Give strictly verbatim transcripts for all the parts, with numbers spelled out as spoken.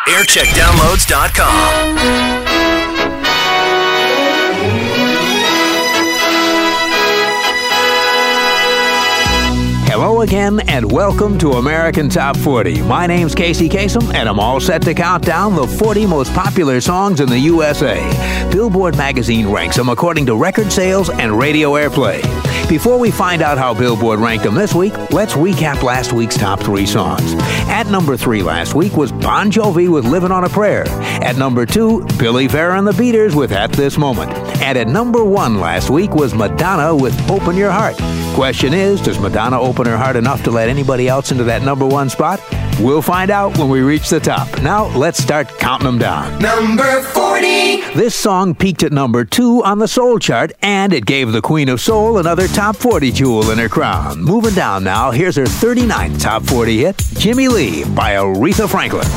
aircheck downloads dot com. Hello again, and welcome to American Top forty. My name's Casey Kasem, and I'm all set to count down the forty most popular songs in the U S A. Billboard magazine ranks them according to record sales and radio airplay. Before we find out how Billboard ranked them this week, let's recap last week's top three songs. At number three last week was Bon Jovi with Livin' on a Prayer. At number two, Billy Vera and the Beaters with At This Moment. And at number one last week was Madonna with Open Your Heart. Question is, does Madonna open her heart enough to let anybody else into that number one spot? We'll find out when we reach the top. Now, let's start counting them down. Number forty. This song peaked at number two on the Soul chart, and it gave the Queen of Soul another top forty jewel in her crown. Moving down now, here's her thirty-ninth top forty hit, Jimmy Lee by Aretha Franklin.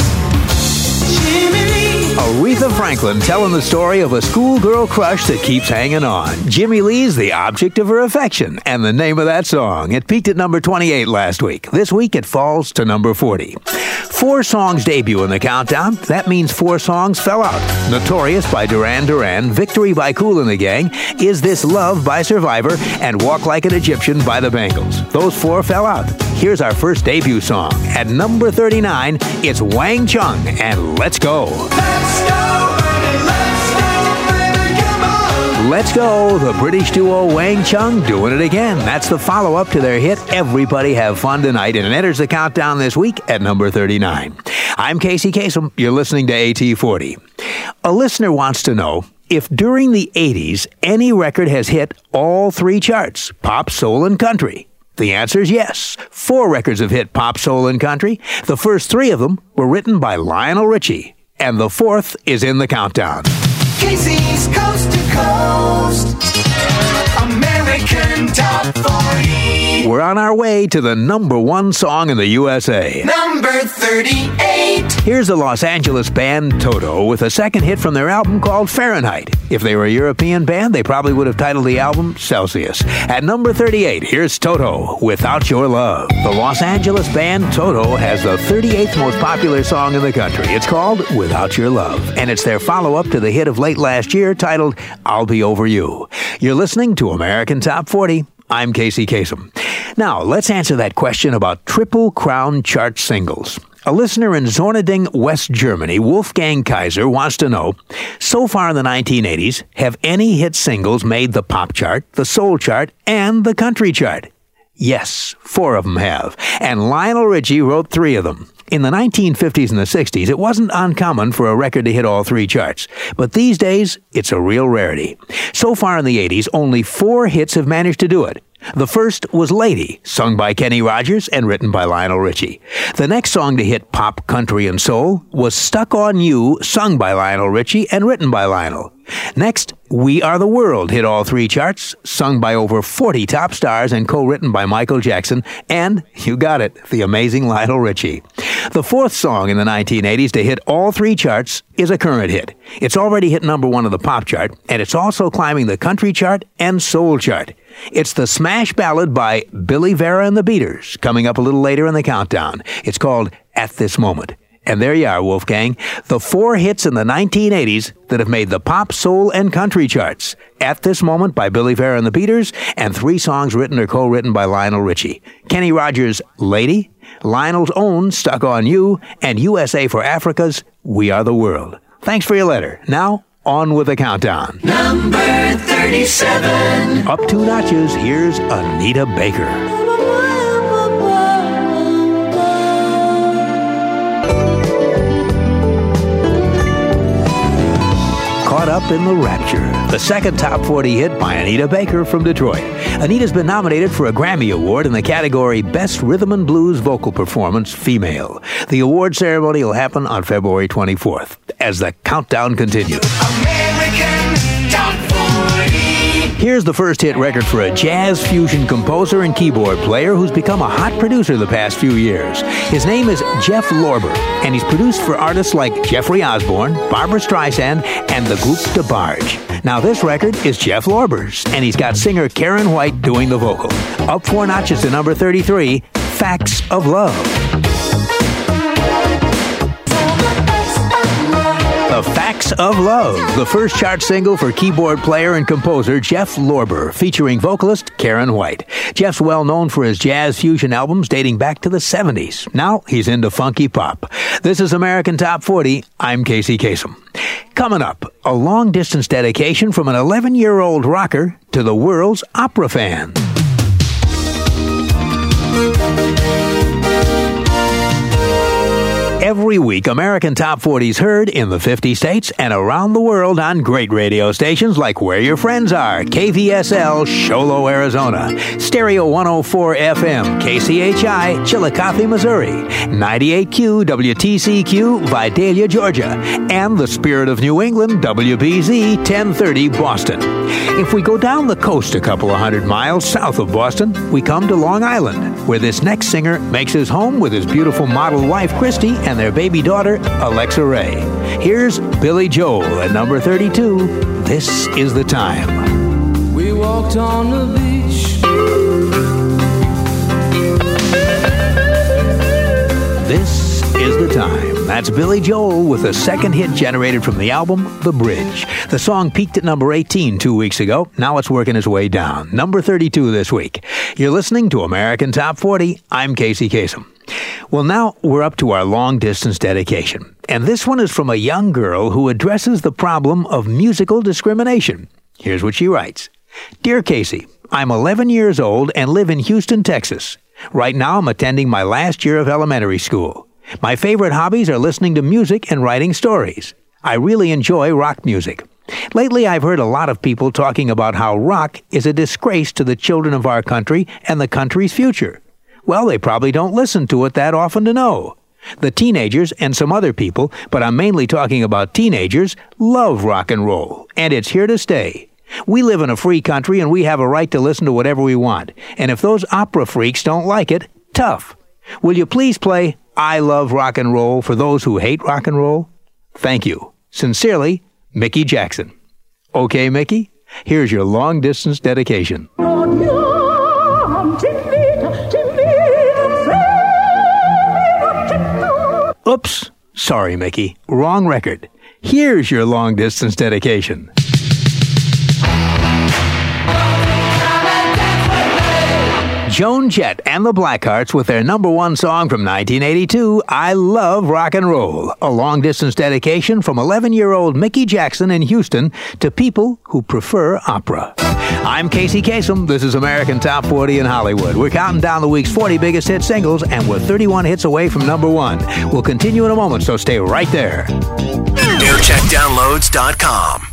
Jimmy Lee. Aretha Franklin telling the story of a schoolgirl crush that keeps hanging on. Jimmy Lee's the object of her affection, and the name of that song. It peaked at number twenty-eight last week. This week it falls to number forty. Four songs debut in the countdown. That means four songs fell out. Notorious by Duran Duran, Victory by Kool and the Gang, Is This Love by Survivor, and Walk Like an Egyptian by the Bangles. Those four fell out. Here's our first debut song. At number thirty-nine, it's Wang Chung and Let's Go. Let's go, baby, let's go, baby, come on. Let's Go, the British duo Wang Chung doing it again. That's the follow-up to their hit Everybody Have Fun Tonight, and it enters the countdown this week at number thirty-nine. I'm Casey Kasem. You're listening to A T forty. A listener wants to know if during the eighties any record has hit all three charts, pop, soul, and country. The answer is yes. Four records have hit pop, soul, and country. The first three of them were written by Lionel Richie, and the fourth is in the countdown. Casey's Coast to Coast. American Top forty. We're on our way to the number one song in the U S A. Number thirty-eight. Here's the Los Angeles band Toto with a second hit from their album called Fahrenheit. If they were a European band, they probably would have titled the album Celsius. At number thirty-eight, here's Toto, Without Your Love. The Los Angeles band Toto has the thirty-eighth most popular song in the country. It's called Without Your Love, and it's their follow-up to the hit of late last year titled I'll Be Over You. You're listening to American Top forty. I'm Casey Kasem. Now, let's answer that question about Triple Crown chart singles. A listener in Zorneding, West Germany, Wolfgang Kaiser, wants to know, so far in the nineteen eighties, have any hit singles made the pop chart, the soul chart, and the country chart? Yes, four of them have, and Lionel Richie wrote three of them. In the nineteen fifties and the sixties, it wasn't uncommon for a record to hit all three charts. But these days, it's a real rarity. So far in the eighties, only four hits have managed to do it. The first was Lady, sung by Kenny Rogers and written by Lionel Richie. The next song to hit pop, country, and soul was Stuck on You, sung by Lionel Richie and written by Lionel. Next, We Are the World hit all three charts, sung by over forty top stars and co-written by Michael Jackson, and, you got it, the amazing Lionel Richie. The fourth song in the nineteen eighties to hit all three charts is a current hit. It's already hit number one on the pop chart, and it's also climbing the country chart and soul chart. It's the smash ballad by Billy Vera and the Beaters, coming up a little later in the countdown. It's called At This Moment. And there you are, Wolfgang. The four hits in the nineteen eighties that have made the pop, soul, and country charts. At This Moment by Billy Vera and the Beaters, and three songs written or co-written by Lionel Richie. Kenny Rogers' Lady, Lionel's own Stuck on You, and U S A for Africa's We Are the World. Thanks for your letter. Now, on with the countdown. Number thirty-seven. Up two notches, here's Anita Baker. Caught Up in the Rapture, the second top forty hit by Anita Baker from Detroit. Anita's been nominated for a Grammy Award in the category Best Rhythm and Blues Vocal Performance Female. The award ceremony will happen on February twenty-fourth as the countdown continues. American Top forty. Here's the first hit record for a jazz fusion composer and keyboard player who's become a hot producer the past few years. His name is Jeff Lorber, and he's produced for artists like Jeffrey Osborne, Barbra Streisand, and the group DeBarge. Now this record is Jeff Lorber's, and he's got singer Karen White doing the vocal. Up four notches to number thirty-three, Facts of Love. Dance of Love, the first chart single for keyboard player and composer Jeff Lorber, featuring vocalist Karen White. Jeff's well known for his jazz fusion albums dating back to the seventies. Now he's into funky pop. This is American Top forty. I'm Casey Kasem. Coming up, a long-distance dedication from an eleven-year-old rocker to the world's opera fan. Every week, American Top forty is heard in the fifty states and around the world on great radio stations like Where Your Friends Are, K V S L, Sholo, Arizona, Stereo one oh four F M, K C H I, Chillicothe, Missouri, ninety-eight Q, W T C Q, Vidalia, Georgia, and the Spirit of New England, W B Z, ten thirty, Boston. If we go down the coast a couple of hundred miles south of Boston, we come to Long Island, where this next singer makes his home with his beautiful model wife, Christy, and their baby daughter, Alexa Ray. Here's Billy Joel at number thirty-two. This is the time. We walked on the beach. This is the time. That's Billy Joel with a second hit generated from the album The Bridge. The song peaked at number eighteen two weeks ago. Now it's working its way down. Number thirty-two this week. You're listening to American Top forty. I'm Casey Kasem. Well, now we're up to our long-distance dedication. And this one is from a young girl who addresses the problem of musical discrimination. Here's what she writes. Dear Casey, I'm eleven years old and live in Houston, Texas. Right now I'm attending my last year of elementary school. My favorite hobbies are listening to music and writing stories. I really enjoy rock music. Lately, I've heard a lot of people talking about how rock is a disgrace to the children of our country and the country's future. Well, they probably don't listen to it that often to know. The teenagers and some other people, but I'm mainly talking about teenagers, love rock and roll, and it's here to stay. We live in a free country and we have a right to listen to whatever we want. And if those opera freaks don't like it, tough. Will you please play I Love Rock and Roll for those who hate rock and roll? Thank you. Sincerely, Mickey Jackson. Okay, Mickey, here's your long-distance dedication. Oops. Sorry, Mickey. Wrong record. Here's your long-distance dedication. Joan Jett and the Blackhearts with their number one song from nineteen eighty-two, I Love Rock and Roll, a long-distance dedication from eleven-year-old Mickey Jackson in Houston to people who prefer opera. I'm Casey Kasem. This is American Top forty in Hollywood. We're counting down the week's forty biggest hit singles, and we're thirty-one hits away from number one. We'll continue in a moment, so stay right there. air check downloads dot com